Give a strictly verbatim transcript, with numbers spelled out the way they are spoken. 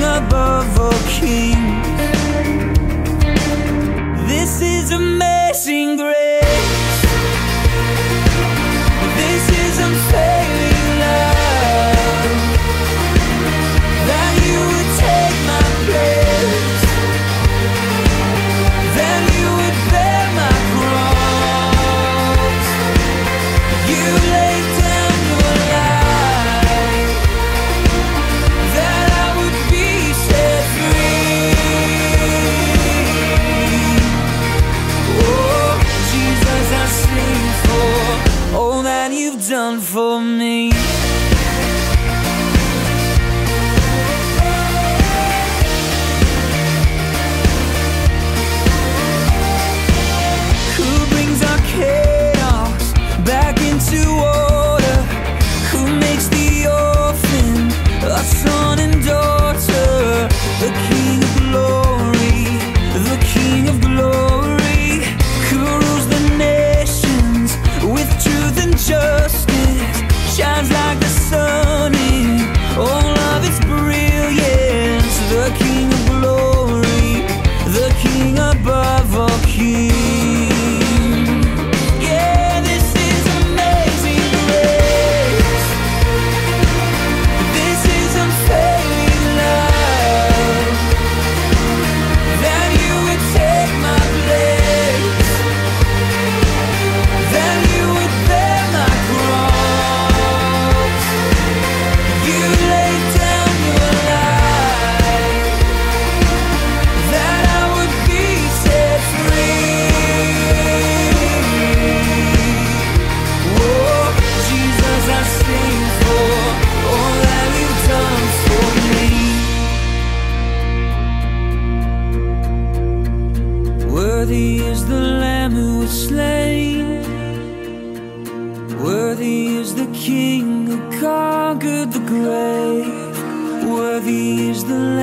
above all kings. This is amazing grace. This is unfailing love, that you would take my place, that you would bear my cross. You laid down your life, that I would be set free. Oh, Jesus, I sing for all that you've done for me. Who brings our chaos back into order? Who makes the orphan a son and daughter? The King of glory, the King of glory, who rules the nations with truth and justice, shines like the sun in all of its brilliance. The King of glory, the King above all kings. Yeah, this is amazing grace. This is unfailing love, that you would take my place, that you would bear my cross. You laid down your life, that I would be set free. Oh, Jesus, I sing for all that you've done for me. Worthy is the Lamb who was slain, worthy is the King who conquered the grave, worthy is the Lamb